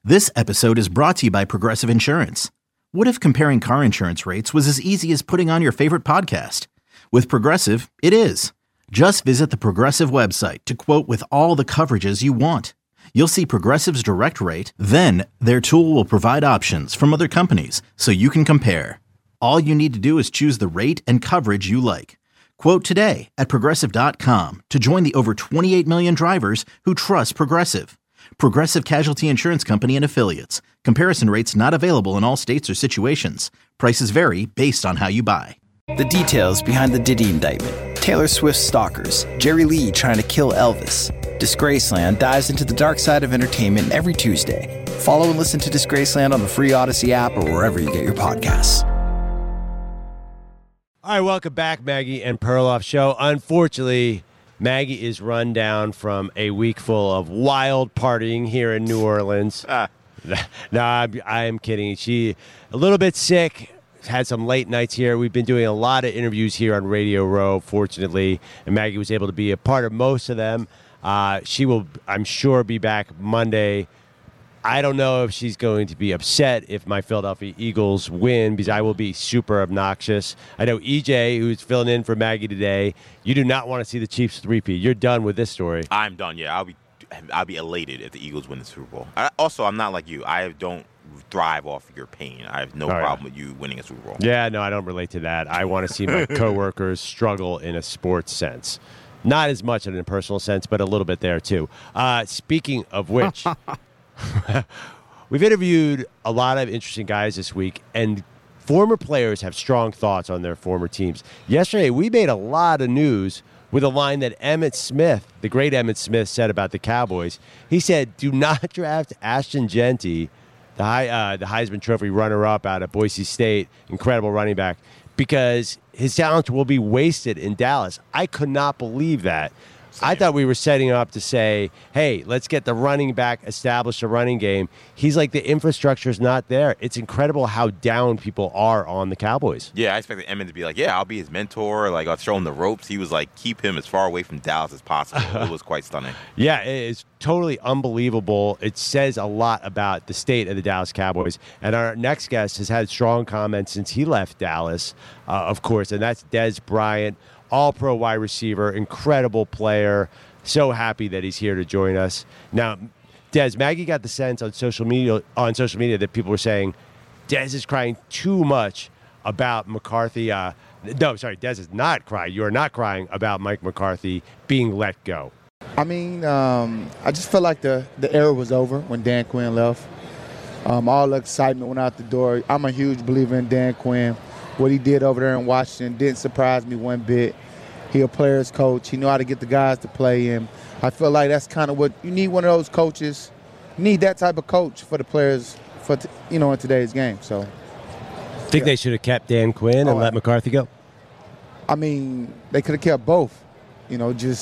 This episode is brought to you by Progressive Insurance. What if comparing car insurance rates was as easy as putting on your favorite podcast? With Progressive, it is. Just visit the Progressive website to quote with all the coverages you want. You'll see Progressive's direct rate, then their tool will provide options from other companies so you can compare. All you need to do is choose the rate and coverage you like. Quote today at Progressive.com to join the over 28 million drivers who trust Progressive. Progressive Casualty Insurance Company and Affiliates. Comparison rates not available in all states or situations. Prices vary based on how you buy. The details behind the Diddy indictment. Taylor Swift's stalkers. Jerry Lee trying to kill Elvis. Disgraceland dives into the dark side of entertainment every Tuesday. Follow and listen to Disgraceland on the free Odyssey app or wherever you get your podcasts. All right, welcome back, Maggie and Perloff Show. Unfortunately, Maggie is run down from a week full of wild partying here in New Orleans. No, I am kidding. She a little bit sick, had some late nights here. We've been doing a lot of interviews here on Radio Row, fortunately, and Maggie was able to be a part of most of them. She will, I'm sure, be back Monday. I don't know if she's going to be upset if my Philadelphia Eagles win because I will be super obnoxious. I know EJ, who's filling in for Maggie today, you do not want to see the Chiefs three-peat. You're done with this story. I'm done, yeah. I'll be elated if the Eagles win the Super Bowl. I'm not like you. I don't thrive off your pain. I have no problem with you winning a Super Bowl. Yeah, no, I don't relate to that. I want to see my coworkers struggle in a sports sense. Not as much in a personal sense, but a little bit there, too. Speaking of which... We've interviewed a lot of interesting guys this week, and former players have strong thoughts on their former teams. Yesterday, we made a lot of news with a line that Emmitt Smith, the great Emmitt Smith, said about the Cowboys. He said, do not draft Ashton Jeanty, the Heisman Trophy runner-up out of Boise State, incredible running back, because his talent will be wasted in Dallas. I could not believe that. I thought we were setting up to say, hey, let's get the running back, establish a running game. He's like, the infrastructure's not there. It's incredible how down people are on the Cowboys. Yeah, I expected Emmett to be like, yeah, I'll be his mentor. Like, I'll show him the ropes. He was like, keep him as far away from Dallas as possible. It was quite stunning. Yeah, it's totally unbelievable. It says a lot about the state of the Dallas Cowboys. And our next guest has had strong comments since he left Dallas, of course, and that's Dez Bryant. All-pro wide receiver, incredible player. So happy that he's here to join us. Now, Dez, Maggie got the sense on social media that people were saying Dez is crying too much about McCarthy. No, sorry, Dez is not crying. You are not crying about Mike McCarthy being let go. I mean, I just felt like the era was over when Dan Quinn left. All the excitement went out the door. I'm a huge believer in Dan Quinn. What he did over there in Washington didn't surprise me one bit. He a player's coach. He know how to get the guys to play him. I feel like that's kind of what you need. One of those coaches. You need that type of coach for the players in today's game. So, think they should have kept Dan Quinn and let McCarthy go? I mean, they could have kept both. I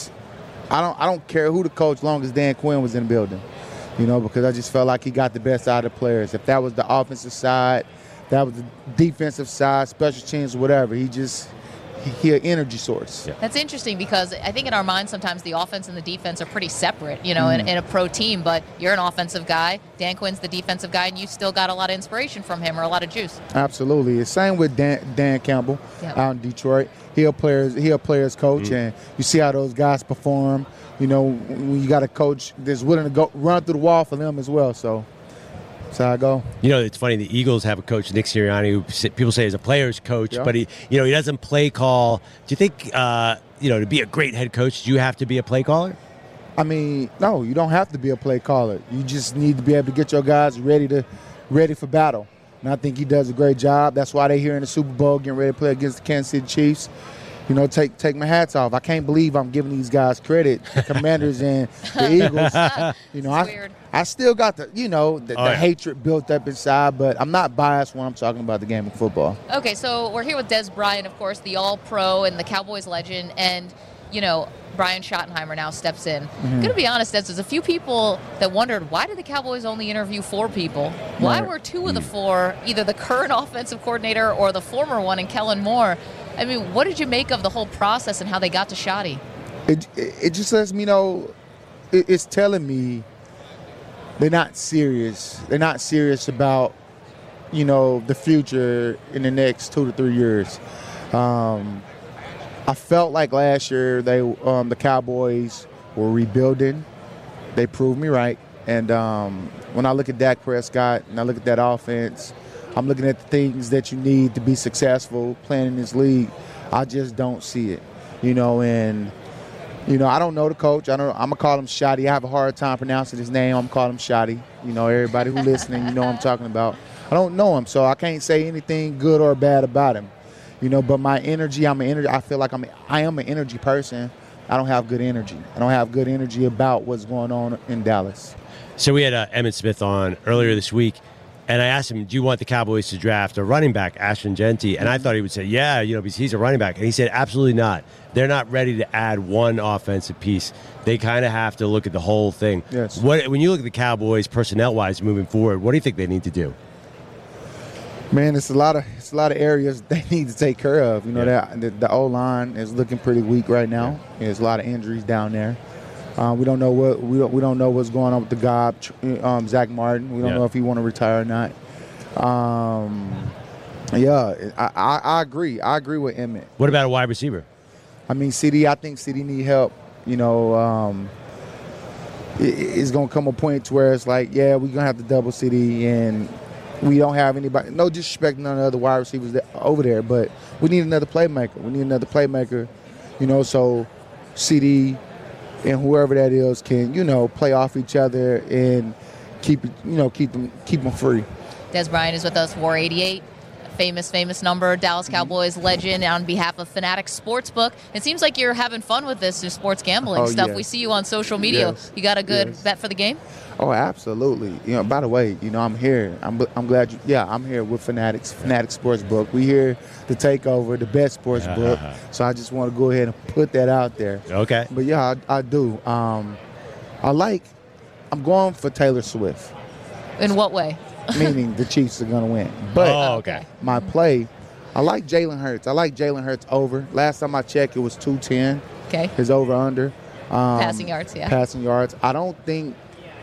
don't care who the coach, long as Dan Quinn was in the building. Because I just felt like he got the best out of the players. If that was the offensive side, that was the defensive side, special teams, whatever. He an energy source. Yeah. That's interesting because I think in our minds sometimes the offense and the defense are pretty separate, in a pro team. But you're an offensive guy. Dan Quinn's the defensive guy, and you still got a lot of inspiration from him or a lot of juice. Absolutely. The same with Dan Campbell out in Detroit. He a player's coach, and you see how those guys perform. When you got a coach that's willing to go run through the wall for them as well. So. That's how I go. It's funny. The Eagles have a coach, Nick Sirianni, who people say is a player's coach, but he doesn't play call. Do you think, to be a great head coach, do you have to be a play caller? I mean, no, you don't have to be a play caller. You just need to be able to get your guys ready for battle. And I think he does a great job. That's why they're here in the Super Bowl, getting ready to play against the Kansas City Chiefs. Take my hats off. I can't believe I'm giving these guys credit, the Commanders and the Eagles. Weird. I still got the hatred built up inside, but I'm not biased when I'm talking about the game of football. Okay, so we're here with Dez Bryant, of course, the All-Pro and the Cowboys legend, and Brian Schottenheimer now steps in. I'm going to be honest, Des, there's a few people that wondered, why did the Cowboys only interview 4 people? Why were 2 of the 4 either the current offensive coordinator or the former one in Kellen Moore? I mean, what did you make of the whole process and how they got to Schotty? It just lets me know, it's telling me they're not serious. They're not serious about, the future in the next 2 to 3 years. I felt like last year the Cowboys were rebuilding. They proved me right. And when I look at Dak Prescott and I look at that offense, I'm looking at the things that you need to be successful playing in this league. I just don't see it, and I don't know the coach. I'm going to call him Shotty. I have a hard time pronouncing his name. I'm going to call him Shotty. Everybody who's listening, what I'm talking about. I don't know him, so I can't say anything good or bad about him. But my energy, I feel like I am an energy person. I don't have good energy. I don't have good energy about what's going on in Dallas. So we had Emmitt Smith on earlier this week, and I asked him, do you want the Cowboys to draft a running back, Ashton Jeanty? And I thought he would say, yeah, because he's a running back. And he said, absolutely not. They're not ready to add one offensive piece. They kind of have to look at the whole thing. Yes. When you look at the Cowboys personnel-wise moving forward, what do you think they need to do? Man, it's a lot of areas they need to take care of. The O-line is looking pretty weak right now. Yeah. There's a lot of injuries down there. We don't know we don't know what's going on with the guy, Zach Martin. We don't know if he want to retire or not. I agree. I agree with Emmitt. What about a wide receiver? I think CD need help. It's gonna come a point to where it's like, we're gonna have to double CD, and we don't have anybody. No disrespect to none of the other wide receivers over there, but we need another playmaker. So CD and whoever that is can, play off each other and keep them free. Des Bryant is with us, War 88. Famous number, Dallas Cowboys legend, on behalf of Fanatics Sportsbook. It seems like you're having fun with this sports gambling stuff. Yes. We see you on social media. Yes. You got a good bet for the game? Oh, absolutely. By the way, I'm here. I'm glad I'm here with Fanatics Sportsbook. We here to take over the best sports book. So I just want to go ahead and put that out there. Okay. But I do. I'm going for Taylor Swift. In what way? Meaning the Chiefs are going to win. But okay. My play, I like Jalen Hurts. I like Jalen Hurts over. Last time I checked, it was 210. Okay. His over-under. Passing yards, yeah. Passing yards. I don't think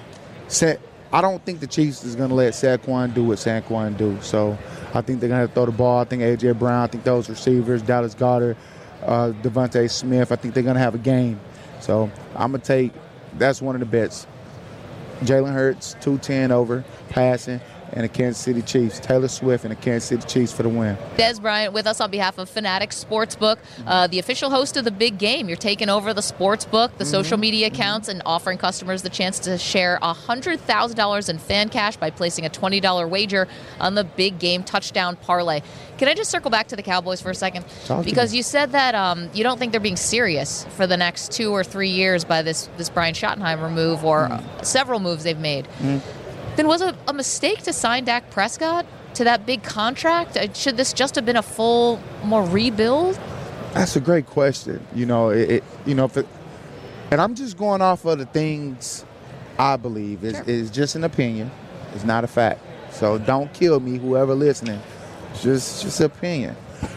the Chiefs is going to let Saquon do what Saquon do. So I think they're going to throw the ball. I think A.J. Brown, I think those receivers, Dallas Goedert, Devontae Smith, I think they're going to have a game. So I'm going to take – that's one of the bets. Jalen Hurts, 210 over, passing, and the Kansas City Chiefs. Taylor Swift and the Kansas City Chiefs for the win. Des Bryant with us on behalf of Fanatics Sportsbook, the official host of the big game. You're taking over the sportsbook, the social media accounts, and offering customers the chance to share $100,000 in fan cash by placing a $20 wager on the big game touchdown parlay. Can I just circle back to the Cowboys for a second? Because you said that you don't think they're being serious for the next 2 or 3 years by this Brian Schottenheimer move or several moves they've made. Then was it a mistake to sign Dak Prescott to that big contract? Should this just have been a full, more rebuild? That's a great question. And I'm just going off of the things I believe. It's just an opinion. It's not a fact. So don't kill me, whoever listening. It's just an opinion.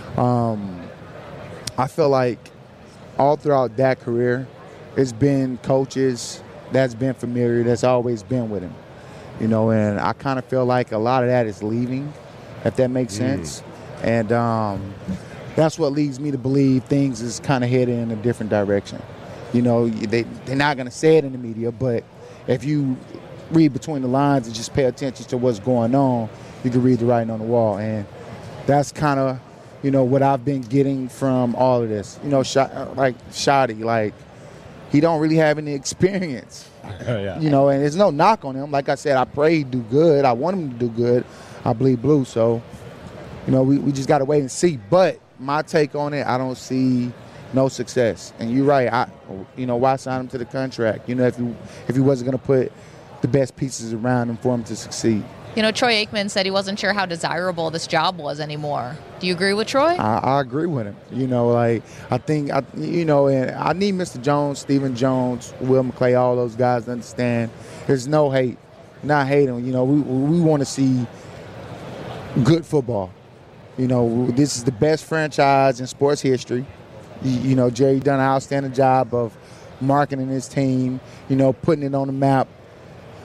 I feel like all throughout Dak's career, it's been coaches that's been familiar, that's always been with him. And I kind of feel like a lot of that is leaving, if that makes sense. And that's what leads me to believe things is kind of heading in a different direction. They're not going to say it in the media, but if you read between the lines and just pay attention to what's going on, you can read the writing on the wall. And that's kind of, what I've been getting from all of this. Like Shotty, he don't really have any experience. And there's no knock on him. Like I said, I pray he do good. I want him to do good. I bleed blue. So, we just got to wait and see. But my take on it, I don't see no success. And you're right. Why sign him to the contract? If he wasn't going to put the best pieces around him for him to succeed. Troy Aikman said he wasn't sure how desirable this job was anymore. Do you agree with Troy? I agree with him. I think, and I need Mr. Jones, Stephen Jones, Will McClay, all those guys to understand there's no hate. Not hating. We want to see good football. This is the best franchise in sports history. Jerry done an outstanding job of marketing his team, putting it on the map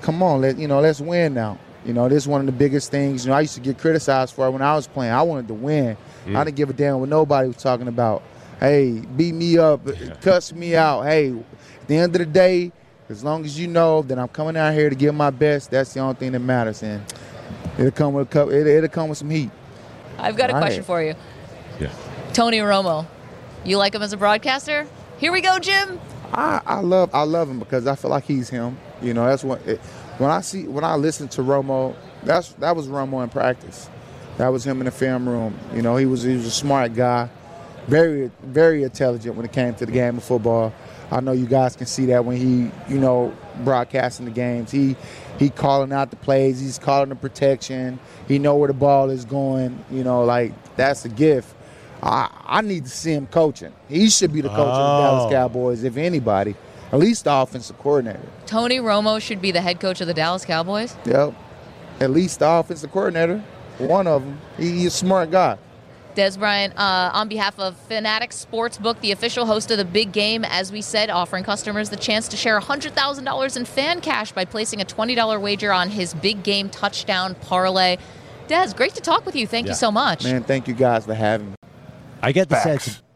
come on, let's win now. This is one of the biggest things. I used to get criticized for it when I was playing. I wanted to win. I didn't give a damn what nobody was talking about. Hey, beat me up, cuss me out. Hey, at the end of the day, as long as you know that I'm coming out here to give my best, that's the only thing that matters. And it'll come with some heat. I've got a question for you. Yeah. Tony Romo, you like him as a broadcaster? Here we go, Jim. I love him because I feel like he's him. That's what when I listen to Romo, that was Romo in practice. That was him in the film room. He was a smart guy, very, very intelligent when it came to the game of football. I know you guys can see that when he, broadcasting the games. He calling out the plays. He's calling the protection. He know where the ball is going. That's a gift. I need to see him coaching. He should be the coach of the Dallas Cowboys, if anybody, at least the offensive coordinator. Tony Romo should be the head coach of the Dallas Cowboys? Yep. At least the offensive coordinator, one of them. He's a smart guy. Des Bryant, on behalf of Fanatics Sportsbook, the official host of the big game, as we said, offering customers the chance to share $100,000 in fan cash by placing a $20 wager on his big game touchdown parlay. Des, great to talk with you. Thank you so much. Man, thank you guys for having me. I get the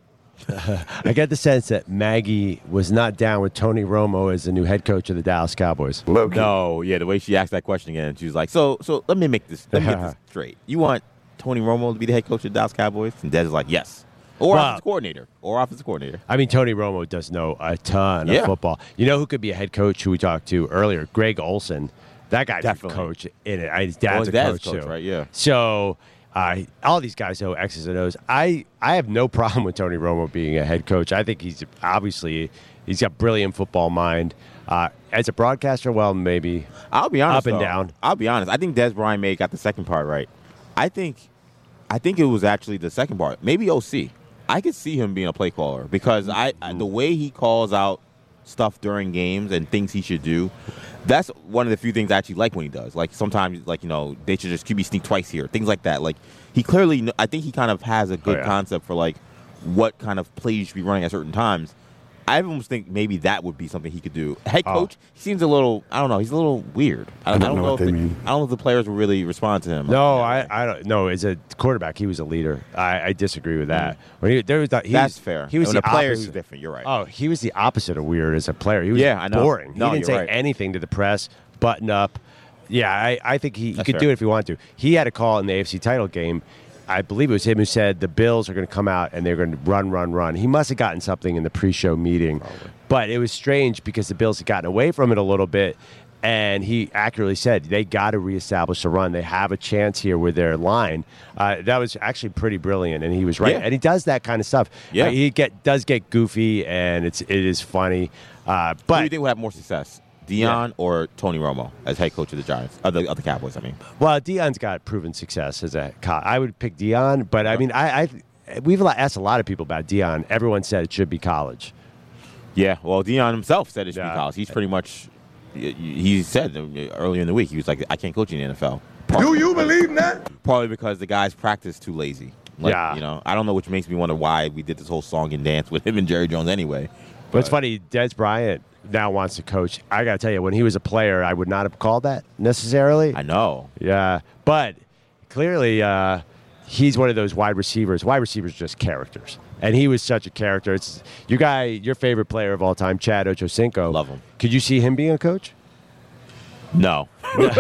sense that Maggie was not down with Tony Romo as the new head coach of the Dallas Cowboys. No, the way she asked that question again, she was like, so let me get this straight. You want Tony Romo to be the head coach of the Dallas Cowboys? And Des is like, yes. Offensive coordinator. I mean, Tony Romo does know a ton of football. You know who could be a head coach who we talked to earlier? Greg Olson. That guy's a coach in it. His dad's a coach too. Right? Yeah. So all these guys know X's and O's. I have no problem with Tony Romo being a head coach. I think he's got brilliant football mind. As a broadcaster, well, maybe I'll be honest, up and down. I'll be honest. I think Des Bryant may have got the second part right. I think it was actually the second part. Maybe OC. I could see him being a play caller because the way he calls out stuff during games and things he should do, that's one of the few things I actually like when he does. Like sometimes, they should just QB sneak twice here, things like that. Like he clearly, I think he kind of has a good concept for what kind of plays you should be running at certain times. I almost think maybe that would be something he could do. Head coach, he seems a little, I don't know, he's a little weird. I don't know what they mean. I don't know if the players will really respond to him. No, I don't know. As a quarterback, he was a leader. I disagree with that. That's fair. He was the player who's different. You're right. Oh, he was the opposite of weird as a player. He was boring. No, he didn't say anything to the press, button up. Yeah, I think he could do it if he wanted to. He had a call in the AFC title game. I believe it was him who said the Bills are going to come out and they're going to run. He must have gotten something in the pre-show meeting. Probably. But it was strange because the Bills had gotten away from it a little bit, and he accurately said they got to reestablish the run. They have a chance here with their line. That was actually pretty brilliant, and he was right. Yeah. And he does that kind of stuff. Yeah. He does get goofy, and it is funny. But who do you think will have more success? Deion or Tony Romo as head coach of the Giants, of the Cowboys, I mean? Well, Deion's got proven success as a coach. I would pick Deion, but I mean, we've asked a lot of people about Deion. Everyone said it should be college. Yeah, well, Deion himself said it should be college. He's pretty much, he said earlier in the week, he was like, I can't coach in the NFL. Do you believe that? Probably because the guys practice too lazy. I don't know, which makes me wonder why we did this whole song and dance with him and Jerry Jones anyway. But it's funny, Des Bryant now wants to coach. I got to tell you, when he was a player, I would not have called that necessarily. I know. Yeah. But clearly, he's one of those wide receivers. Wide receivers are just characters. And he was such a character. It's your favorite player of all time, Chad Ochocinco. Love him. Could you see him being a coach? No.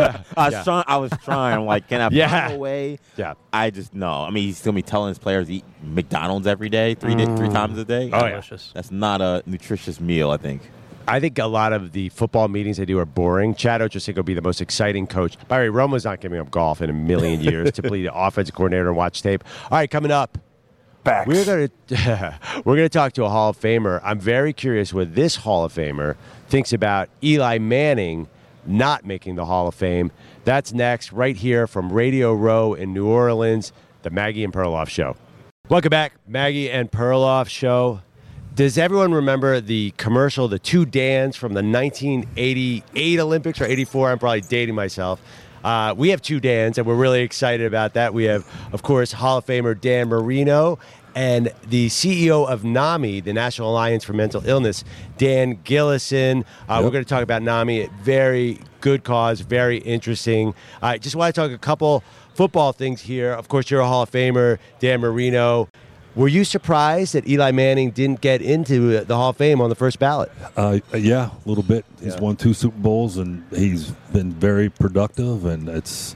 I was trying. I'm like, can I find a way? Yeah. I just, no. I mean, he's going to be telling his players to eat McDonald's every day, three times a day. Oh, delicious. Yeah. That's not a nutritious meal, I think. I think a lot of the football meetings they do are boring. Chad Ochocinco will be the most exciting coach. By the way, Romo's not giving up golf in a million years to be the offensive coordinator and watch tape. All right, coming up. Facts. We're gonna talk to a Hall of Famer. I'm very curious what this Hall of Famer thinks about Eli Manning not making the Hall of Fame. That's next, right here from Radio Row in New Orleans, the Maggie and Perloff Show. Welcome back, Maggie and Perloff Show. Does everyone remember the commercial, the two Dans from the 1988 Olympics or 84? I'm probably dating myself. We have two Dans, and we're really excited about that. We have, of course, Hall of Famer Dan Marino and the CEO of NAMI, the National Alliance for Mental Illness, Dan Gillison. We're going to talk about NAMI. Very good cause, very interesting. I just want to talk a couple football things here. Of course, you're a Hall of Famer, Dan Marino. Were you surprised that Eli Manning didn't get into the Hall of Fame on the first ballot? Yeah, a little bit. He's won 2 Super Bowls, and he's been very productive, and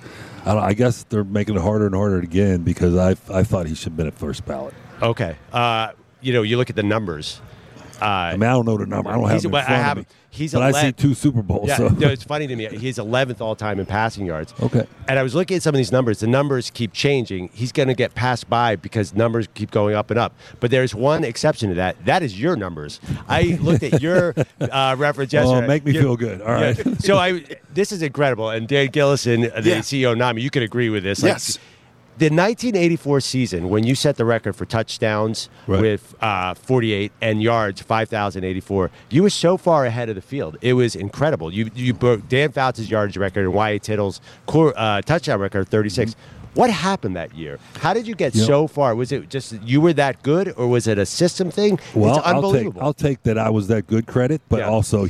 I guess they're making it harder and harder again because I thought he should have been at first ballot. Okay. You look at the numbers. I don't know the number. I don't have them in front of me. But I see 2 Super Bowls. Yeah, so. no, it's funny to me. He's 11th all-time in passing yards. Okay. And I was looking at some of these numbers. The numbers keep changing. He's going to get passed by because numbers keep going up and up. But there's one exception to that. That is your numbers. I looked at your reference yesterday. Well, make me feel good. All right. Yeah. So this is incredible. And Dan Gillison, the CEO of NAMI, you could agree with this. Yes. The 1984 season, when you set the record for touchdowns with 48 and yards, 5,084, you were so far ahead of the field. It was incredible. You broke Dan Fouts' yardage record and Wyatt Tittle's touchdown record, 36. Mm-hmm. What happened that year? How did you get so far? Was it just you were that good, or was it a system thing? Well, it's unbelievable. I'll take that I was that good credit, but also,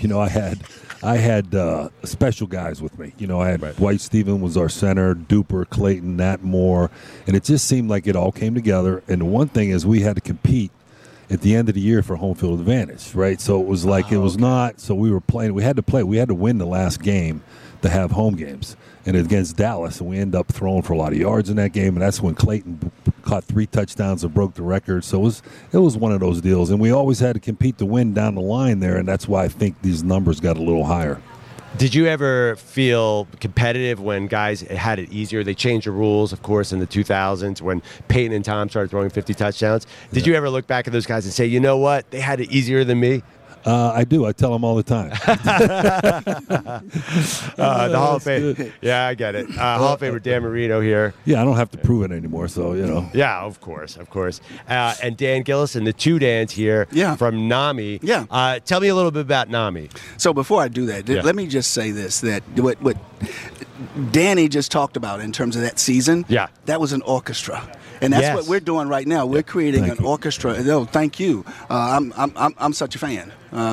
I had special guys with me. I had Dwight Stephen was our center, Duper, Clayton, Nat Moore, and it just seemed like it all came together. And the one thing is we had to compete at the end of the year for home field advantage, right? So it was like not. So we were playing. We had to play. We had to win the last game to have home games, and against Dallas, and we ended up throwing for a lot of yards in that game, and that's when Clayton caught 3 touchdowns and broke the record. So it was one of those deals, and we always had to compete to win down the line there, and that's why I think these numbers got a little higher. Did you ever feel competitive when guys had it easier? They changed the rules, of course, in the 2000s when Peyton and Tom started throwing 50 touchdowns. Did you ever look back at those guys and say, you know what, they had it easier than me? I do. I tell them all the time. The Hall of Fame. Yeah, I get it. Hall of Famer Dan Marino here. Yeah, I don't have to prove it anymore, so, Yeah, of course. And Dan Gillison, the 2 Dans here from NAMI. Yeah. Tell me a little bit about NAMI. So before I do that, let me just say this, that what Danny just talked about in terms of that season, that was an orchestra. And that's what we're doing right now. We're creating an orchestra. Oh, thank you. I'm such a fan.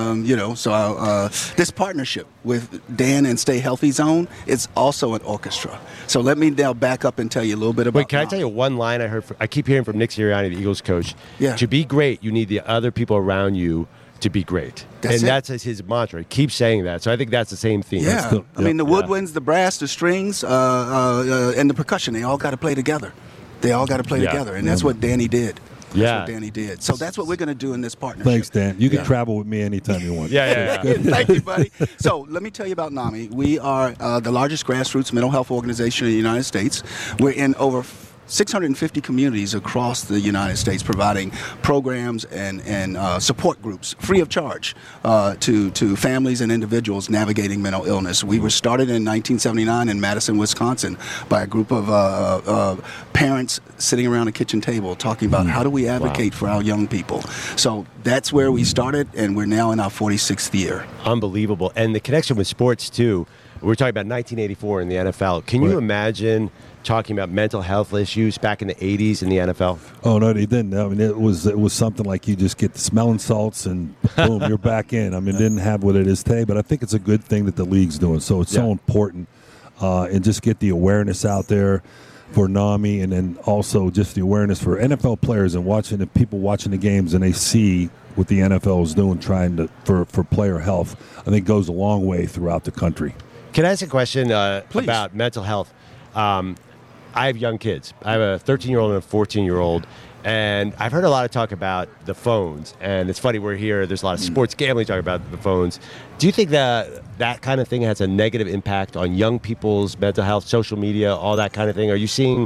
So this partnership with Dan and Stay Healthy Zone is also an orchestra. So let me now back up and tell you a little bit about. Wait, can I tell you one line I keep hearing from Nick Sirianni, the Eagles coach? Yeah. To be great, you need the other people around you to be great. That's his mantra. He keeps saying that. So I think that's the same theme. Yeah. I mean, the woodwinds, the brass, the strings, and the percussion, they all got to play together. They all got to play together, and that's what Danny did. That's what Danny did. So that's what we're going to do in this partnership. Thanks, Dan. You can travel with me anytime you want. Thank you, buddy. So let me tell you about NAMI. We are the largest grassroots mental health organization in the United States. We're in over 650 communities across the United States, providing programs and support groups free of charge to families and individuals navigating mental illness. We were started in 1979 in Madison, Wisconsin, by a group of parents sitting around a kitchen table talking about how do we advocate for our young people. So that's where we started, and we're now in our 46th year. Unbelievable. And the connection with sports, too. We're talking about 1984 in the NFL. Can you imagine talking about mental health issues back in the 80s in the NFL? Oh, no, they didn't. I mean, it was something like you just get the smelling salts and boom, you're back in. I mean, it didn't have what it is today, but I think it's a good thing that the league's doing. So it's so important and just get the awareness out there for NAMI, and then also just the awareness for NFL players and people watching the games, and they see what the NFL is doing for player health. I think goes a long way throughout the country. Can I ask a question about mental health? I have young kids. I have a 13-year-old and a 14-year-old, and I've heard a lot of talk about the phones. And it's funny, we're here. There's a lot of sports gambling talking about the phones. Do you think that kind of thing has a negative impact on young people's mental health, social media, all that kind of thing? Are you seeing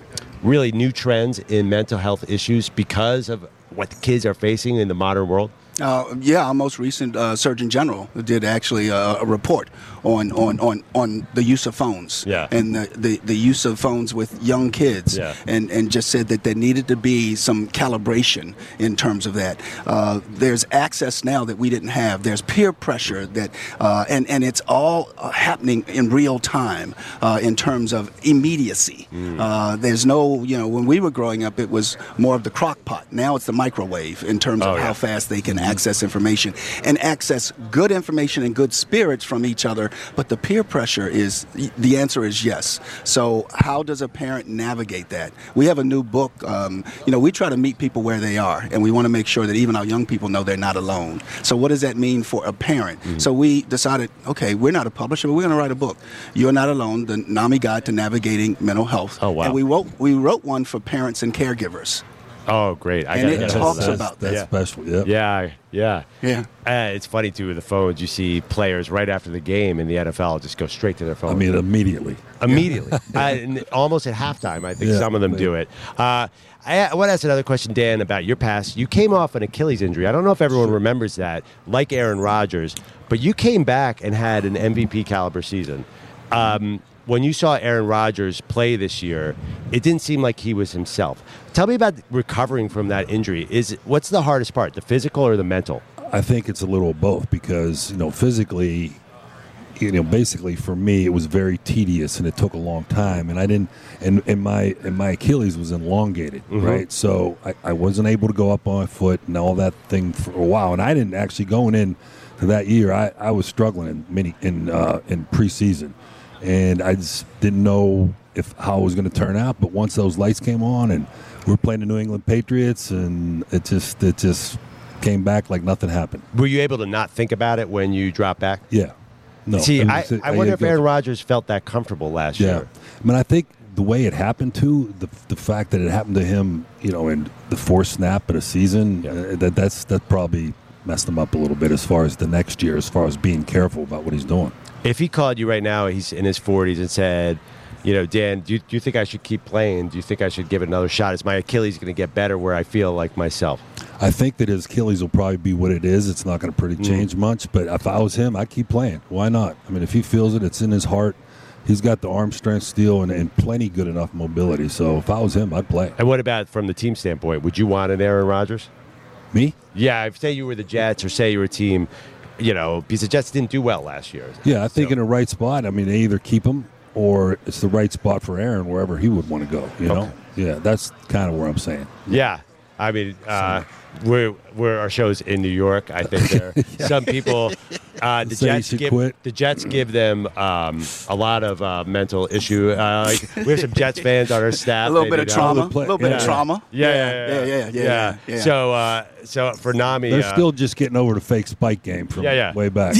really new trends in mental health issues because of what the kids are facing in the modern world? Our most recent Surgeon General did actually a report on the use of phones and the use of phones with young kids, and just said that there needed to be some calibration in terms of that. There's access now that we didn't have. There's peer pressure that, and it's all happening in real time in terms of immediacy. There's no, when we were growing up, it was more of the crock pot. Now it's the microwave in terms of how fast they can access information and access good information and good spirits from each other. But the peer pressure the answer is yes. So how does a parent navigate that? We have a new book. We try to meet people where they are, and we want to make sure that even our young people know they're not alone. So what does that mean for a parent? So we decided, okay, we're not a publisher, but we're going to write a book. You're Not Alone, the NAMI Guide to Navigating Mental Health. Oh, wow. And we wrote one for parents and caregivers. Oh, great. It talks about that. That's special, Yeah. It's funny, too, with the phones. You see players right after the game in the NFL just go straight to their phone. I mean, immediately. And almost at halftime, I think some of them do it. I want to ask another question, Dan, about your past. You came off an Achilles injury. I don't know if everyone remembers that, like Aaron Rodgers, but you came back and had an MVP-caliber season. When you saw Aaron Rodgers play this year, it didn't seem like he was himself. Tell me about recovering from that injury. What's the hardest part, the physical or the mental? I think it's a little of both because, physically, basically for me, it was very tedious and it took a long time. And I didn't, and my Achilles was elongated, right? So I wasn't able to go up on my foot and all that thing for a while. And I didn't actually going in to that year. I was struggling in preseason. And I just didn't know how it was going to turn out. But once those lights came on and we were playing the New England Patriots, and it just came back like nothing happened. Were you able to not think about it when you dropped back? Yeah. No. See, I wonder if Aaron Rodgers felt that comfortable last year. I mean, I think the way it happened too, the fact that it happened to him, in the fourth snap of the season, that probably messed him up a little bit as far as the next year, as far as being careful about what he's doing. If he called you right now, he's in his 40s, and said, Dan, do you think I should keep playing? Do you think I should give it another shot? Is my Achilles going to get better where I feel like myself? I think that his Achilles will probably be what it is. It's not going to pretty change much. But if I was him, I'd keep playing. Why not? I mean, if he feels it, it's in his heart. He's got the arm strength still and plenty good enough mobility. So if I was him, I'd play. And what about from the team standpoint? Would you want an Aaron Rodgers? Me? Yeah, if say you were the Jets or say you were a team, because the Jets didn't do well last year. Yeah, I think in the right spot. I mean, they either keep him or it's the right spot for Aaron wherever he would want to go. Okay. Yeah, that's kind of where I'm saying. Yeah, I mean, we're our show's in New York. I think there some people. The Jets give them a lot of mental issue. We have some Jets fans on our staff. A little bit of trauma. Yeah. So for Nami, they're still just getting over the fake spike game from way back.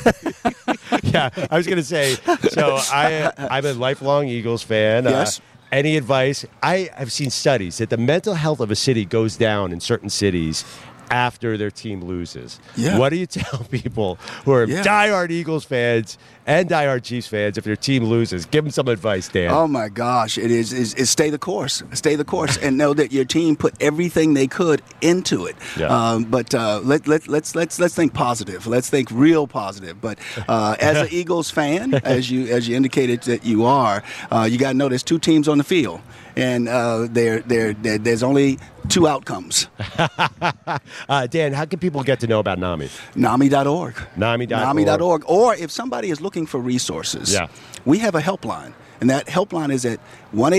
Yeah, I was gonna say. So I'm a lifelong Eagles fan. Yes. Any advice? I have seen studies that the mental health of a city goes down in certain cities after their team loses. Yeah. What do you tell people who are diehard Eagles fans and diehard Chiefs fans if their team loses? Give them some advice, Dan. Oh my gosh, it is stay the course. Stay the course and know that your team put everything they could into it. Yeah. But let's think positive. Let's think real positive. But as an Eagles fan, as you indicated that you are, you got to know there's two teams on the field. And there's only two outcomes. Dan, how can people get to know about NAMI? NAMI.org. NAMI.org. Or if somebody is looking for resources, we have a helpline. And that helpline is at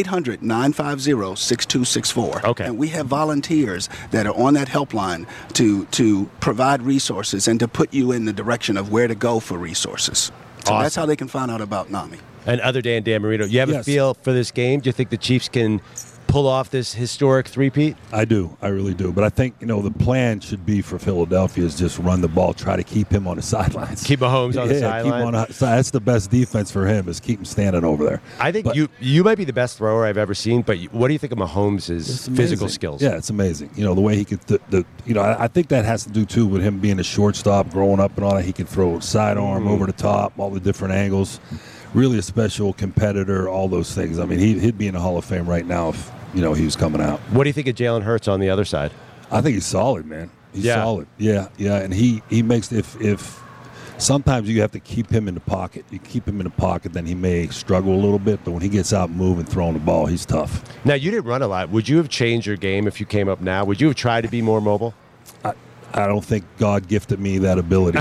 1-800-950-6264. Okay. And we have volunteers that are on that helpline to provide resources and to put you in the direction of where to go for resources. So that's how they can find out about NAMI. And other Dan Marino, you have a feel for this game? Do you think the Chiefs can pull off this historic three-peat? I do. I really do. But I think, the plan should be for Philadelphia is just run the ball, try to keep him on the sidelines. Keep Mahomes on the sideline? That's the best defense for him is keep him standing over there. I think you might be the best thrower I've ever seen, but what do you think of Mahomes' physical skills? Yeah, it's amazing. The way he could, I think that has to do, too, with him being a shortstop, growing up and all that. He can throw sidearm over the top, all the different angles. Really a special competitor, all those things. I mean, he'd be in the Hall of Fame right now if, he was coming out. What do you think of Jalen Hurts on the other side? I think he's solid, man. He's solid. Yeah, and he makes if sometimes you have to keep him in the pocket. You keep him in the pocket, then he may struggle a little bit. But when he gets out moving, throwing the ball, he's tough. Now, you didn't run a lot. Would you have changed your game if you came up now? Would you have tried to be more mobile? I don't think God gifted me that ability.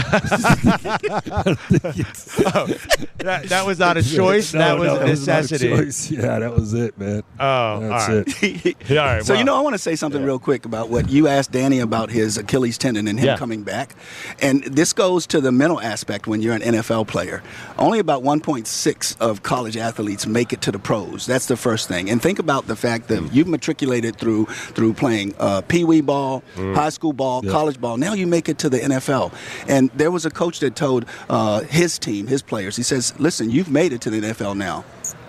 That was not a choice. That was a necessity. Yeah, that was it, man. Oh, that's all right. it. All right. So, I want to say something real quick about what you asked Danny about his Achilles tendon and him coming back. And this goes to the mental aspect when you're an NFL player. Only about 1.6 of college athletes make it to the pros. That's the first thing. And think about the fact that you've matriculated through playing pee-wee ball, high school ball, college ball. Now you make it to the NFL. And there was a coach that told his team, his players, he says, listen, you've made it to the NFL now.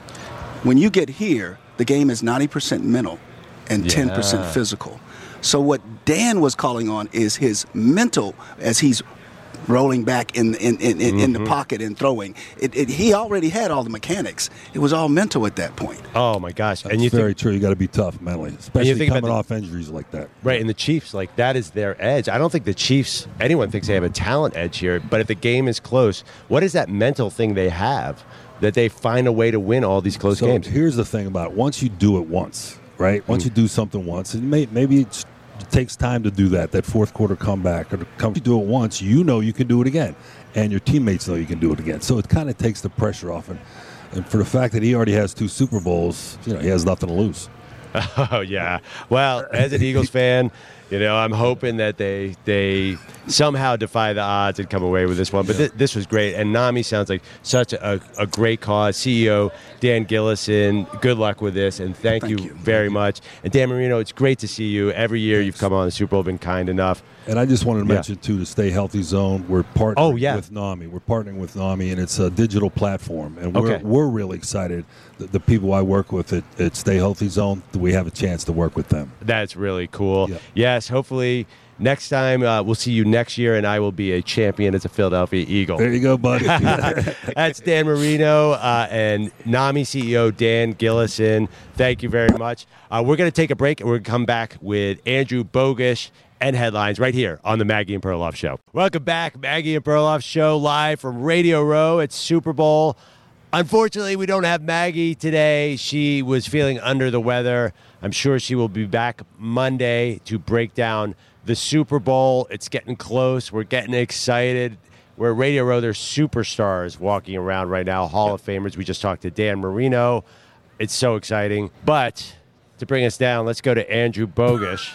When you get here, the game is 90% mental and 10% physical. So what Dan was calling on is his mental as he's rolling back in the pocket and throwing. He already had all the mechanics. It was all mental at that point. Oh, my gosh. That's very true. You got to be tough mentally, especially coming off injuries like that. Right, and the Chiefs, that is their edge. I don't think the Chiefs, anyone thinks they have a talent edge here, but if the game is close, what is that mental thing they have that they find a way to win all these close games? Here's the thing about it. Once you do it once, right? Once you do something once, and maybe it takes time to do that fourth quarter comeback, or you do it once, you know you can do it again, and your teammates know you can do it again. So it kind of takes the pressure off, and for the fact that he already has 2 Super Bowls, he has nothing to lose. Oh, yeah. Well, as an Eagles fan, I'm hoping that they somehow defy the odds and come away with this one. But this was great. And NAMI sounds like such a great cause. CEO Dan Gillison, good luck with this. And thank you very much. And Dan Marino, it's great to see you. Every year you've come on the Super Bowl, been kind enough. And I just wanted to mention, too, the Stay Healthy Zone. We're partnering with NAMI. We're partnering with NAMI, and it's a digital platform. And we're really excited. The people I work with at Stay Healthy Zone, we have a chance to work with them. That's really cool. Yes, hopefully next time we'll see you next year, and I will be a champion as a Philadelphia Eagle. There you go, buddy. That's Dan Marino and NAMI CEO Dan Gillison. Thank you very much. We're going to take a break, and we're going to come back with Andrew Bogusch and headlines right here on the Maggie and Perloff Show. Welcome back, Maggie and Perloff Show, live from Radio Row at Super Bowl. Unfortunately, we don't have Maggie today. She was feeling under the weather. I'm sure she will be back Monday to break down the Super Bowl. It's getting close. We're getting excited. We're at Radio Row. There's superstars walking around right now, Hall of Famers. We just talked to Dan Marino. It's so exciting. But to bring us down, let's go to Andrew Bogusch.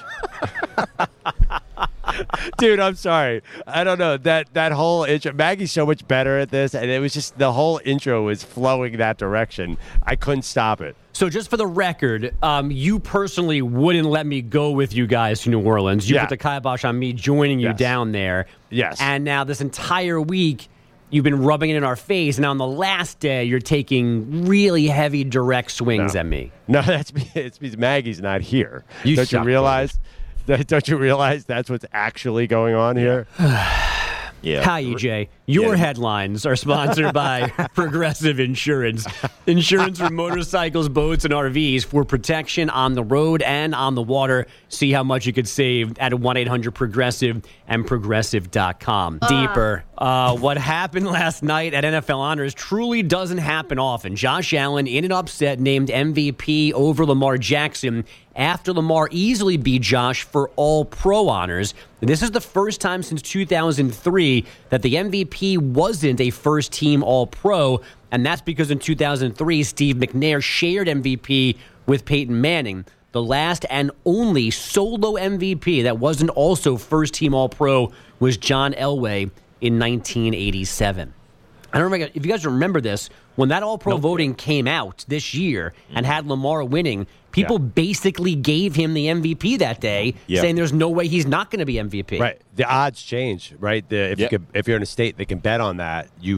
Dude, I'm sorry. I don't know. That whole intro, Maggie's so much better at this, and it was just the whole intro was flowing that direction. I couldn't stop it. So just for the record, you personally wouldn't let me go with you guys to New Orleans. You put the kibosh on me joining you down there. Yes. And now this entire week, you've been rubbing it in our face, and on the last day, you're taking really heavy direct swings at me. No, it's because Maggie's not here. Don't you realize? Don't you realize that's what's actually going on here? Hi, EJ. Your headlines are sponsored by Progressive Insurance. Insurance for motorcycles, boats, and RVs for protection on the road and on the water. See how much you could save at 1-800-PROGRESSIVE and Progressive.com. Deeper. What happened last night at NFL Honors truly doesn't happen often. Josh Allen, in an upset, named MVP over Lamar Jackson after Lamar easily beat Josh for All-Pro honors. This is the first time since 2003 that the MVP wasn't a first-team All-Pro, and that's because in 2003, Steve McNair shared MVP with Peyton Manning. The last and only solo MVP that wasn't also first-team All-Pro was John Elway in 1987. I don't know if you guys remember this. When that All-Pro voting came out this year and had Lamar winning, people basically gave him the MVP that day, saying there's no way he's not going to be MVP. Right. The odds change, right? If you're in a state that can bet on that, you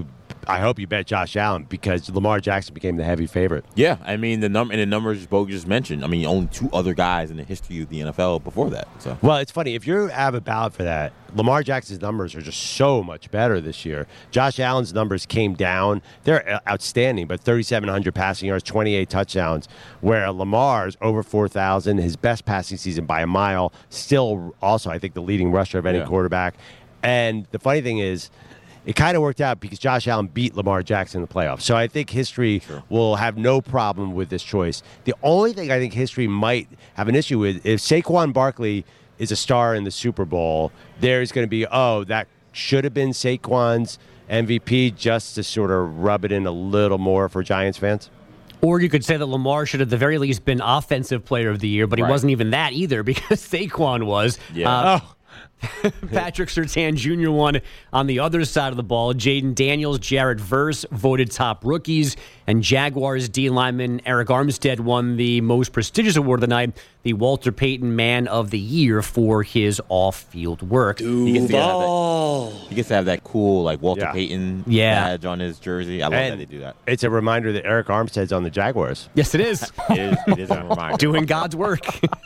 I hope you bet Josh Allen because Lamar Jackson became the heavy favorite. Yeah, I mean the numbers Bogue just mentioned. I mean, only 2 other guys in the history of the NFL before that. So. Well, it's funny if you have a ballot for that. Lamar Jackson's numbers are just so much better this year. Josh Allen's numbers came down. They're outstanding, but 3,700 passing yards, 28 touchdowns, where Lamar's over 4,000, his best passing season by a mile, still also, I think, the leading rusher of any quarterback. And the funny thing is, it kind of worked out because Josh Allen beat Lamar Jackson in the playoffs. So I think history will have no problem with this choice. The only thing I think history might have an issue with, if Saquon Barkley is a star in the Super Bowl, there's going to be, that should have been Saquon's MVP, just to sort of rub it in a little more for Giants fans. Or you could say that Lamar should at the very least been Offensive Player of the Year, but he wasn't even that either because Saquon was. Yeah. Patrick Surtain Jr. won on the other side of the ball. Jaden Daniels, Jarrett Verse voted top rookies, and Jaguars D lineman Eric Armstead won the most prestigious award of the night, the Walter Payton Man of the Year for his off-field work. He gets to have that cool Walter Payton badge on his jersey. I love that they do that. It's a reminder that Eric Armstead's on the Jaguars. Yes, it is. It is a reminder. Doing God's work.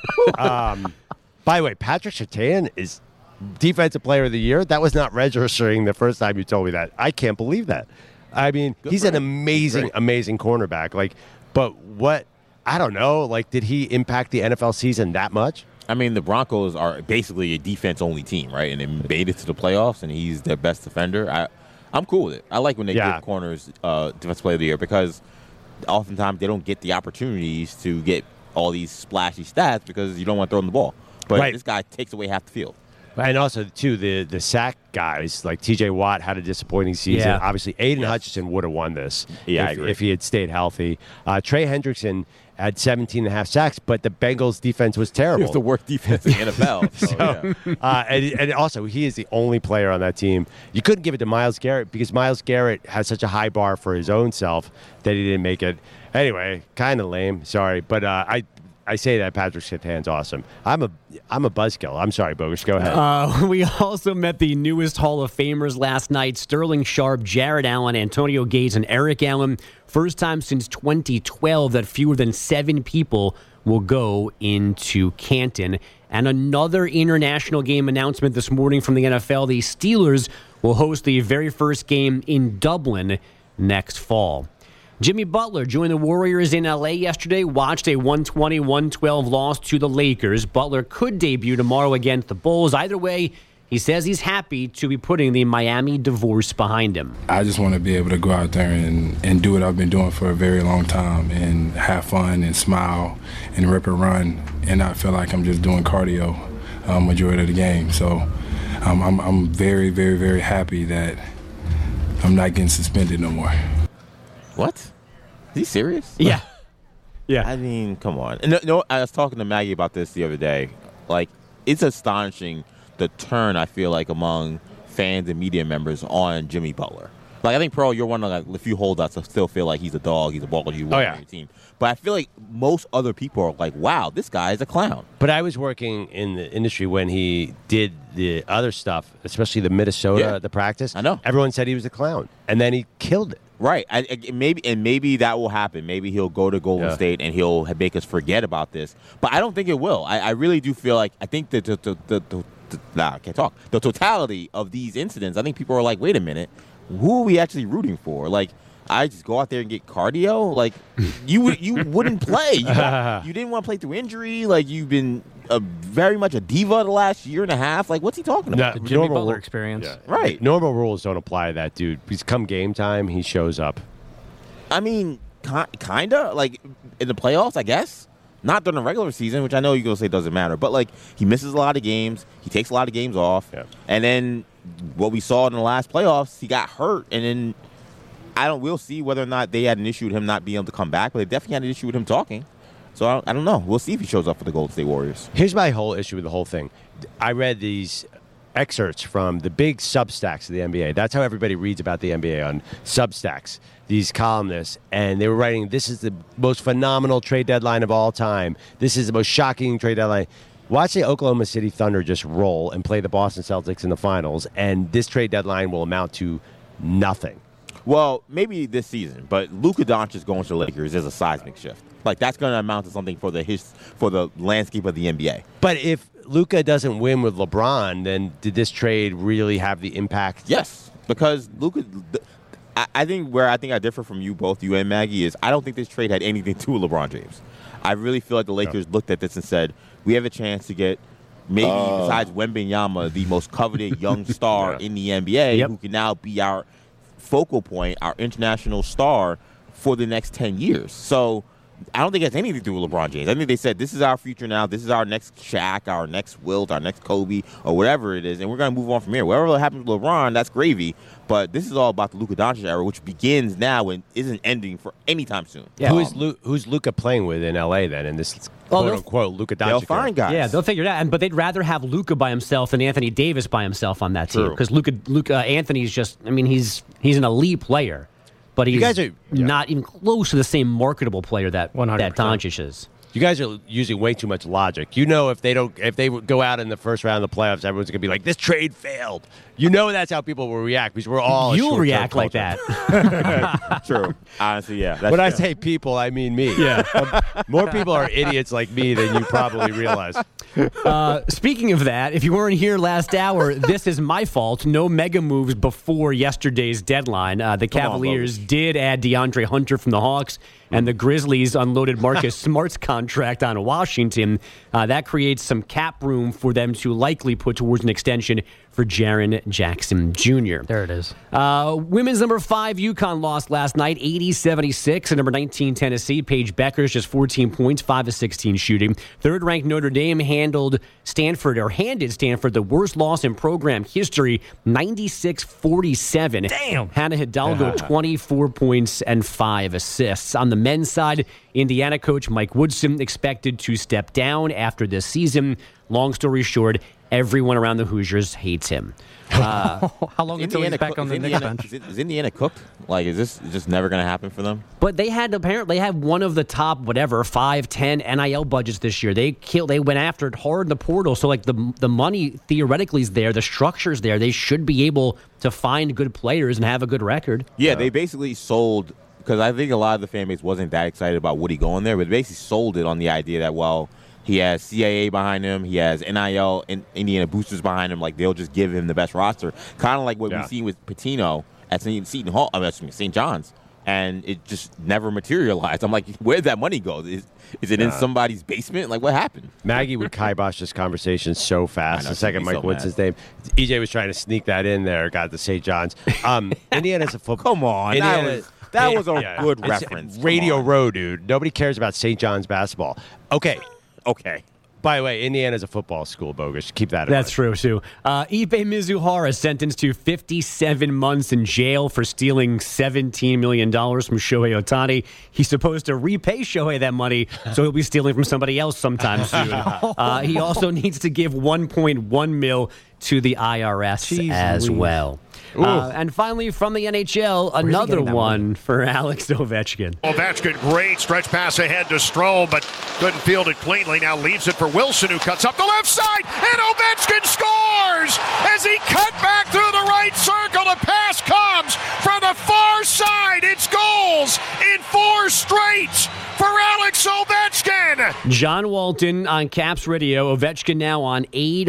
By the way, Patrick Surtain is Defensive Player of the Year. That was not registering the first time you told me that. I can't believe that. I mean, he's an amazing cornerback. But what, I don't know, did he impact the NFL season that much? I mean, the Broncos are basically a defense-only team, right? And they made it to the playoffs, and he's their best defender. I'm cool with it. I like when they give corners Defensive Player of the Year because oftentimes they don't get the opportunities to get all these splashy stats because you don't want to throw them the ball. But this guy takes away half the field. And also, too, the sack guys, like T.J. Watt had a disappointing season. Yeah. Obviously, Aiden Hutchinson would have won this I agree. if he had stayed healthy. Trey Hendrickson had 17.5 sacks, but the Bengals' defense was terrible. It was the worst defense in the NFL. And also, he is the only player on that team. You couldn't give it to Myles Garrett because Myles Garrett has such a high bar for his own self that he didn't make it. Anyway, kind of lame. Sorry. But I say that Patrick Surtain's awesome. I'm a buzzkill. I'm sorry, Bogus. Go ahead. We also met the newest Hall of Famers last night. Sterling Sharp, Jared Allen, Antonio Gates, and Eric Allen. First time since 2012 that fewer than 7 people will go into Canton. And another international game announcement this morning from the NFL. The Steelers will host the very first game in Dublin next fall. Jimmy Butler joined the Warriors in L.A. yesterday, watched a 120-112 loss to the Lakers. Butler could debut tomorrow against the Bulls. Either way, he says he's happy to be putting the Miami divorce behind him. I just want to be able to go out there and do what I've been doing for a very long time and have fun and smile and rip and run and not feel like I'm just doing cardio majority of the game. So I'm very, very, very happy that I'm not getting suspended no more. What? Is he serious? Yeah. I mean, come on. No, I was talking to Maggie about this the other day. It's astonishing the turn I feel like among fans and media members on Jimmy Butler. I think, Pearl, you're one of if you hold us, I still feel like he's a dog, he's a baller, you want on your team. But I feel like most other people are like, wow, this guy is a clown. But I was working in the industry when he did the other stuff, especially the Minnesota, the practice. I know. Everyone said he was a clown, and then he killed it. Right. Maybe that will happen. Maybe he'll go to Golden State and he'll make us forget about this. But I don't think it will. I really do feel like I think that I can't talk. The totality of these incidents, I think people are like, wait a minute, who are we actually rooting for? I just go out there and get cardio. You wouldn't play. You didn't want to play through injury. You've been very much a diva the last year and a half. What's he talking about? The Jimmy Butler experience. Yeah. Right. Normal rules don't apply to that dude. Because come game time, he shows up. I mean, kind of. In the playoffs, I guess. Not during the regular season, which I know you're going to say doesn't matter. But, he misses a lot of games. He takes a lot of games off. Yeah. And then what we saw in the last playoffs, he got hurt. And then we'll see whether or not they had an issue with him not being able to come back. But they definitely had an issue with him talking. So I don't know. We'll see if he shows up for the Golden State Warriors. Here's my whole issue with the whole thing. I read these excerpts from the big Substacks of the NBA. That's how everybody reads about the NBA, on Substacks, these columnists. And they were writing, this is the most phenomenal trade deadline of all time. This is the most shocking trade deadline. Watch the Oklahoma City Thunder just roll and play the Boston Celtics in the finals, and this trade deadline will amount to nothing. Well, maybe this season, but Luka Doncic going to the Lakers is a seismic shift. Like, that's going to amount to something for the landscape of the NBA. But if Luka doesn't win with LeBron, then did this trade really have the impact? Yes, because Luka. I think I differ from you both, you and Maggie, is I don't think this trade had anything to do with LeBron James. I really feel like the Lakers looked at this and said, we have a chance to get maybe besides Wembanyama, the most coveted young star in the NBA, who can now be our focal point, our international star for the next 10 years. So I don't think it has anything to do with LeBron James. I think they said, this is our future now. This is our next Shaq, our next Wilt, our next Kobe, or whatever it is, and we're going to move on from here. Whatever happens with LeBron, that's gravy. But this is all about the Luka Doncic era, which begins now and isn't ending for any time soon. Yeah. Who's Luka playing with in L.A. then in this quote-unquote Luka Doncic? They'll find guys. Yeah, they'll figure it out. But they'd rather have Luka by himself than Anthony Davis by himself on that team. Because Luka Anthony's just, I mean, he's an elite player. But he's not even close to the same marketable player that Doncic is. You guys are using way too much logic. You know, if they go out in the first round of the playoffs, everyone's going to be like, this trade failed. You know that's how people will react because we're all You'll react like that. True. Honestly, yeah. When I say people, I mean me. Yeah. More people are idiots like me than you probably realize. Speaking of that, if you weren't here last hour, this is my fault. No mega moves before yesterday's deadline. The Cavaliers did add DeAndre Hunter from the Hawks, and the Grizzlies unloaded Marcus Smart's contract on Washington. That creates some cap room for them to likely put towards an extension for Jaren Jackson Jr. There it is. Women's number 5, UConn lost last night, 80-76. And number 19, Tennessee, Paige Beckers, just 14 points, 5 of 16 shooting. Third-ranked Notre Dame handed Stanford the worst loss in program history, 96-47. Damn. Hannah Hidalgo, 24 points and 5 assists. On the men's side, Indiana coach Mike Woodson expected to step down after this season. Long story short, everyone around the Hoosiers hates him. How long until he's back on the next bench? Is Indiana cooked? Like, is this just never going to happen for them? But they had one of the top 5-10 NIL budgets this year. They went after it hard in the portal. So like the money theoretically is there, the structure's there. They should be able to find good players and have a good record. Yeah, they basically sold, because I think a lot of the fan base wasn't that excited about Woody going there, but they basically sold it on the idea that, well, he has CAA behind him. He has NIL and Indiana boosters behind him. Like, they'll just give him the best roster. Kind of like what we've seen with Patino at St. John's. And it just never materialized. I'm like, where'd that money go? Is it in somebody's basement? Like, what happened? Maggie would kibosh this conversation so fast. The second Mike Woodson's name. EJ was trying to sneak that in there. Got to St. John's. Indiana's a football. Come on. That was a good reference. Radio Row, dude. Nobody cares about St. John's basketball. Okay. By the way, Indiana's a football school, bogus. Keep that in mind. That's true, too. Ipe Mizuhara sentenced to 57 months in jail for stealing $17 million from Shohei Ohtani. He's supposed to repay Shohei that money, so he'll be stealing from somebody else sometime soon. He also needs to give $1.1 million to the IRS as well. And finally, from the NHL, another one for Alex Ovechkin. Ovechkin, great stretch pass ahead to Strome, but couldn't field it cleanly. Now leaves it for Wilson, who cuts up the left side, and Ovechkin scores as he cut back through the right circle. The pass comes from the far side. It's goals in 4 straight for Alex Ovechkin. John Walton on Caps Radio. Ovechkin now on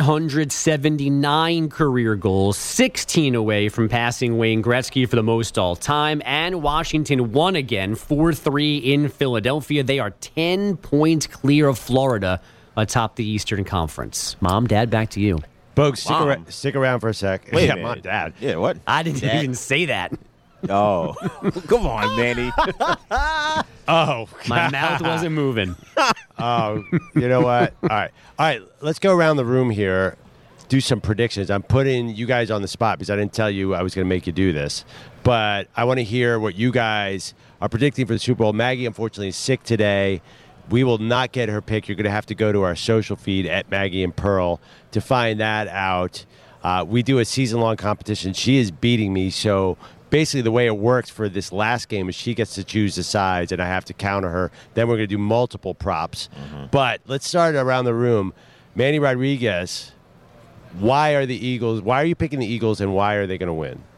879 career goals, 16 away from passing Wayne Gretzky for the most all time. And Washington won again, 4-3 in Philadelphia. They are 10 points clear of Florida atop the Eastern Conference. Mom, Dad, back to you. Bogue, stick around for a sec. Wait a minute. Mom, Dad. Yeah, what? I didn't even say that. Oh, come on, Manny. Oh, my mouth wasn't moving. Oh, you know what? All right. Let's go around the room here. Do some predictions. I'm putting you guys on the spot because I didn't tell you I was going to make you do this. But I want to hear what you guys are predicting for the Super Bowl. Maggie, unfortunately, is sick today. We will not get her pick. You're going to have to go to our social feed at Maggie and Pearl to find that out. We do a season-long competition. She is beating me, so basically the way it works for this last game is she gets to choose the sides, and I have to counter her. Then we're going to do multiple props. Mm-hmm. But let's start around the room. Manny Rodriguez, why are you picking the Eagles, and why are they going to win?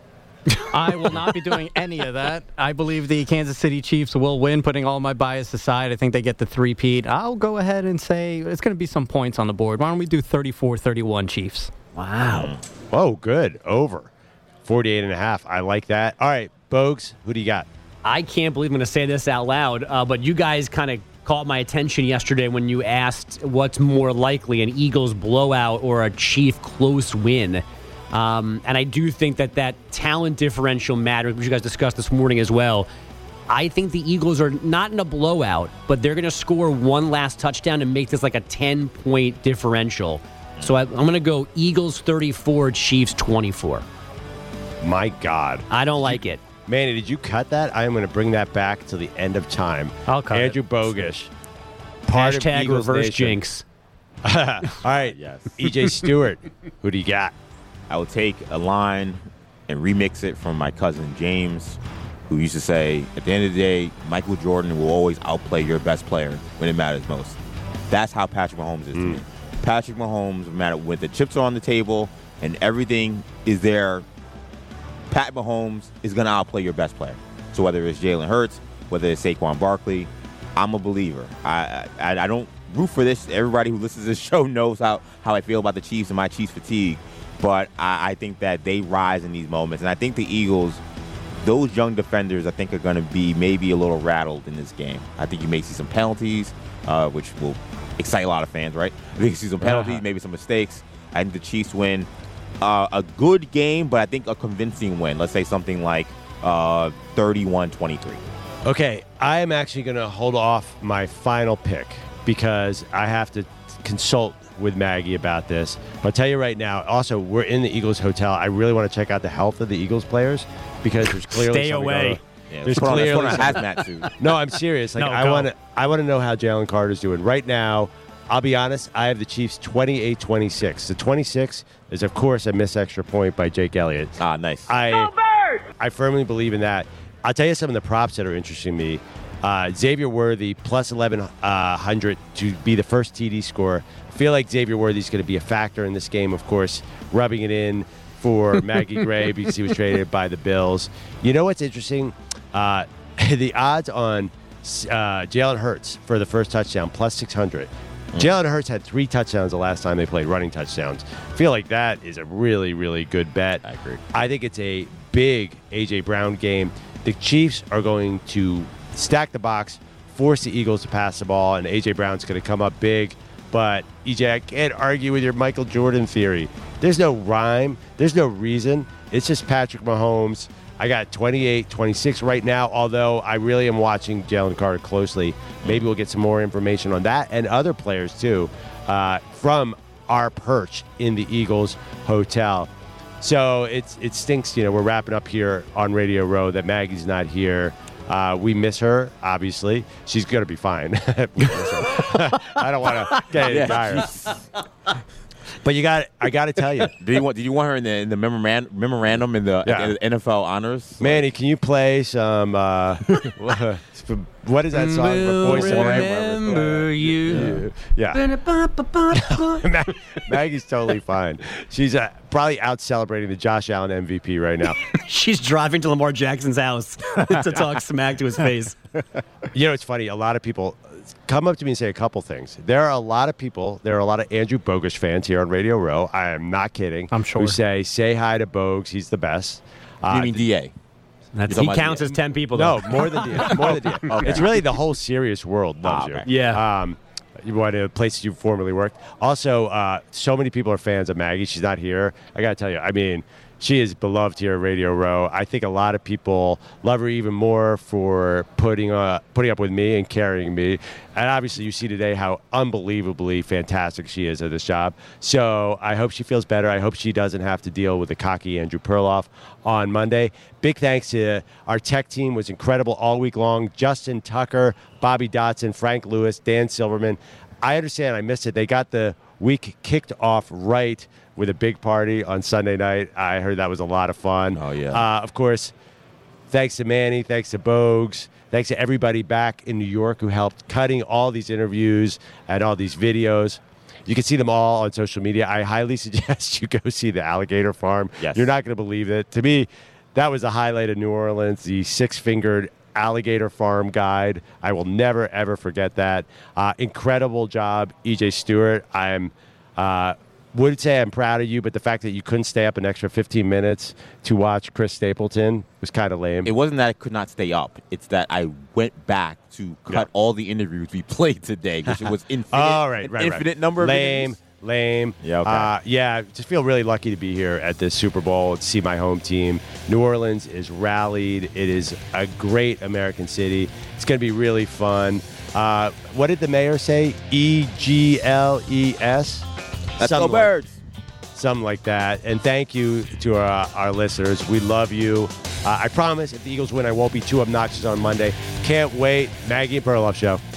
I will not be doing any of that. I believe the Kansas City Chiefs will win, putting all my bias aside. I think they get the three-peat. I'll go ahead and say it's going to be some points on the board. Why don't we do 34-31 Chiefs? Wow. Oh, good. Over. 48.5. I like that. All right, Bogues, who do you got? I can't believe I'm going to say this out loud, but you guys kind of caught my attention yesterday when you asked what's more likely, an Eagles blowout or a Chief close win. And I do think that talent differential matters, which you guys discussed this morning as well. I think the Eagles are not in a blowout, but they're going to score one last touchdown and make this like a 10-point differential. So I'm going to go Eagles 34, Chiefs 24. My God. I don't like it. Manny, did you cut that? I am going to bring that back to the end of time. I'll cut Andrew it. Bogusch. Hashtag reverse jinx. All right. Yes. EJ Stewart, who do you got? I will take a line and remix it from my cousin James, who used to say, at the end of the day, Michael Jordan will always outplay your best player when it matters most. That's how Patrick Mahomes is to me. Patrick Mahomes, no matter when the chips are on the table and everything is there, Pat Mahomes is going to outplay your best player. So whether it's Jalen Hurts, whether it's Saquon Barkley, I'm a believer. I don't root for this. Everybody who listens to this show knows how I feel about the Chiefs and my Chiefs fatigue. But I think that they rise in these moments. And I think the Eagles, those young defenders, I think are going to be maybe a little rattled in this game. I think you may see some penalties, which will excite a lot of fans, right? I think you see some penalties, maybe some mistakes. I think the Chiefs win. A good game, but I think a convincing win. Let's say something like 31-23. Okay, I am actually going to hold off my final pick because I have to consult with Maggie about this. But I'll tell you right now, also, we're in the Eagles hotel. I really want to check out the health of the Eagles players because there's clearly Stay away. There's clearly a hazmat suit. No, I'm serious. Like, I want to know how Jalen Carter's doing. Right now, I'll be honest, I have the Chiefs 28-26. The 26 is, of course, a missed extra point by Jake Elliott. Ah, nice. I firmly believe in that. I'll tell you some of the props that are interesting me. Xavier Worthy, plus 1,100 to be the first TD scorer. I feel like Xavier Worthy is going to be a factor in this game, of course, rubbing it in for Maggie Gray because he was traded by the Bills. You know what's interesting? The odds on Jalen Hurts for the first touchdown, plus 600. Jalen Hurts had 3 touchdowns the last time they played, running touchdowns. I feel like that is a really, really good bet. I agree. I think it's a big A.J. Brown game. The Chiefs are going to stack the box, force the Eagles to pass the ball, and A.J. Brown's going to come up big. But, EJ, I can't argue with your Michael Jordan theory. There's no rhyme. There's no reason. It's just Patrick Mahomes. I got 28-26 right now, although I really am watching Jalen Carter closely. Maybe we'll get some more information on that and other players, too, from our perch in the Eagles hotel. So it stinks, we're wrapping up here on Radio Row that Maggie's not here. We miss her, obviously. She's going to be fine. I don't want to get any tired. But I got to tell you. Did you want her in the memorandum in the NFL honors? Manny, can you play some? What is that song? We'll remember you. Yeah. Maggie's totally fine. She's probably out celebrating the Josh Allen MVP right now. She's driving to Lamar Jackson's house to talk smack to his face. It's funny. A lot of people come up to me and say a couple things. There are a lot of Andrew Bogusch fans here on Radio Row. I am not kidding. I'm sure. Who say hi to Bogues. He's the best. You mean DA? He counts as 10 people, though. No, more than DA. More than DA. Okay. It's really the whole serious world loves you. Yeah. You want to places you formerly worked. Also, so many people are fans of Maggie. She's not here. I got to tell you, I mean, she is beloved here at Radio Row. I think a lot of people love her even more for putting up with me and carrying me. And obviously, you see today how unbelievably fantastic she is at this job. So I hope she feels better. I hope she doesn't have to deal with the cocky Andrew Perloff on Monday. Big thanks to our tech team. Was incredible all week long. Justin Tucker, Bobby Dotson, Frank Lewis, Dan Silverman. I understand I missed it. They got the week kicked off right with a big party on Sunday night. I heard that was a lot of fun. Oh, yeah. Of course, thanks to Manny, thanks to Bogues, thanks to everybody back in New York who helped cutting all these interviews and all these videos. You can see them all on social media. I highly suggest you go see the alligator farm. Yes. You're not going to believe it. To me, That was a highlight of New Orleans, the six-fingered alligator farm guide. I will never, ever forget that. Incredible job, E.J. Stewart. Would say I'm proud of you, but the fact that you couldn't stay up an extra 15 minutes to watch Chris Stapleton was kind of lame. It wasn't that I could not stay up. It's that I went back to cut all the interviews we played today, which was infinite. Infinite number of interviews. Lame. Yeah, okay. Just feel really lucky to be here at this Super Bowl to see my home team. New Orleans is rallied. It is a great American city. It's going to be really fun. What did the mayor say? EGLES? Let's go Birds. Something like that. And thank you to our listeners. We love you. I promise if the Eagles win, I won't be too obnoxious on Monday. Can't wait. Maggie and Perloff Show.